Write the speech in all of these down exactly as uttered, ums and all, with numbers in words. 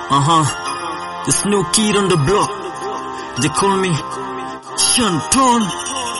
Uh-huh. This new kid on the block. They call me Shanton.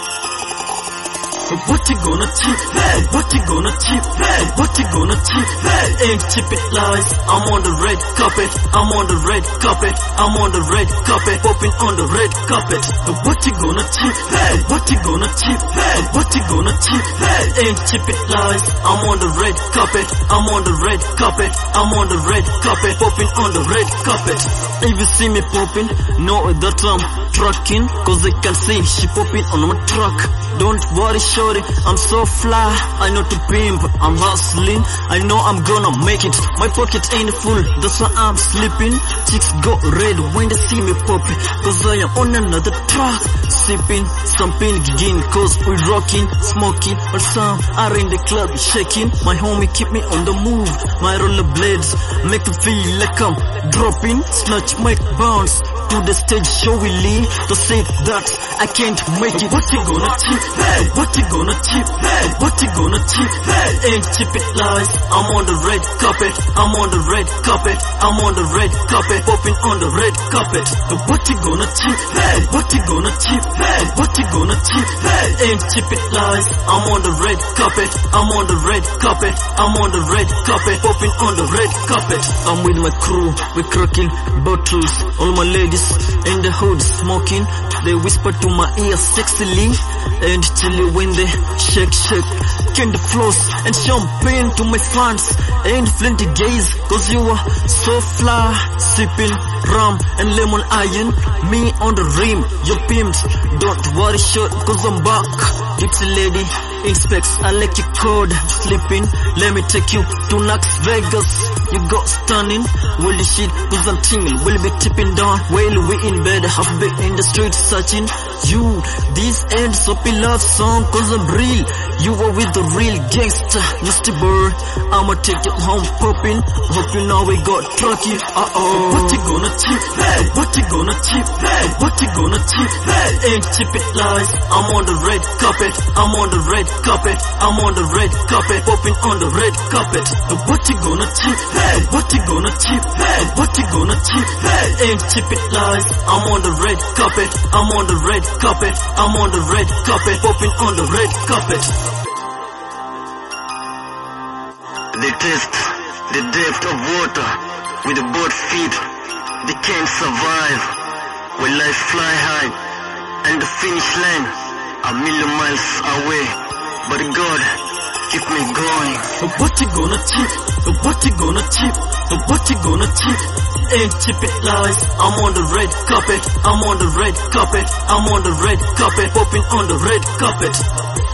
What you gonna cheat? Hey, what you gonna cheat? Hey, what you gonna cheat? Hey, ain't cheap it lies. I'm on the red carpet. I'm on the red carpet. I'm on the red carpet. Popping on the red carpet. What you gonna cheat? Hey, what you gonna cheat? Hey, what you gonna cheat? Hey, ain't cheap it lies. I'm on the red carpet. I'm on the red carpet. I'm on the red carpet. Popping on the red carpet. If you see me popping, know that I'm trucking, cause they can see she popping on my truck. Don't worry, shorty, I'm so fly. I know to pimp, I'm hustling. I know I'm gonna make it. My pocket ain't full, that's why I'm sleeping. Chicks go red when they see me popping, cause I am on another track. Sipping, stamping, gigging, cause we rocking, smoking, or some are in the club shaking. My homie keep me on the move. My rollerblades make me feel like I'm dropping. Snatch my bounce to the stage, show we lead to say that I can't make it. What you gonna cheat? Hey, what you gonna cheat? Hey, what you gonna cheat? Hey, ain't cheap it lies. I'm on the red carpet. I'm on the red carpet. I'm on the red carpet. Popping on the red carpet. What you gonna cheat? Hey, what you gonna cheat? Hey, what you gonna cheat? Hey, ain't cheap it lies. I'm on the red carpet. I'm on the red carpet. I'm on the red carpet. Popping on the red carpet. I'm with my crew. We're cracking bottles. All my ladies in the hood smoking. They whisper to my ear sexily and chilly when they shake shake. Candy floss and champagne to my fans and plenty gays, cause you are so fly. Sipping rum and lemon iron, me on the rim, your pimps. Don't worry short, cause I'm back. It's a lady inspects, I like your code. Sleeping, let me take you to Las Vegas. You got stunning, will shit, cause I'm tingling. Will be tipping down while we in bed. Half been in the street searching you. This ain't soppy love song, cause I'm real. You are with the real gangster, Nasty Bird. I'ma take you home popping. Hope you know we got trucky. Uh-oh. What you gonna cheat? Hey, what you gonna cheat? Hey, what you gonna cheat? Hey, ain't cheap it lies. I'm on the red carpet. I'm on the red carpet. I'm on the red carpet. Popping on the red carpet. What you gonna cheat? Hey, what you gonna cheat? Hey, what you gonna cheat? Hey, ain't cheap it lies. I'm on the red carpet. I'm on the red carpet. I'm on the red carpet. Popping on the red carpet. They test the depth of water with the boat feet. They can't survive when life fly high and the finish line a million miles away. But God, keep me going. What you gonna cheat? What you gonna cheat? What you gonna cheat? Ain't cheap it lies. I'm on the red carpet. I'm on the red carpet. I'm on the red carpet. Popping on the red carpet.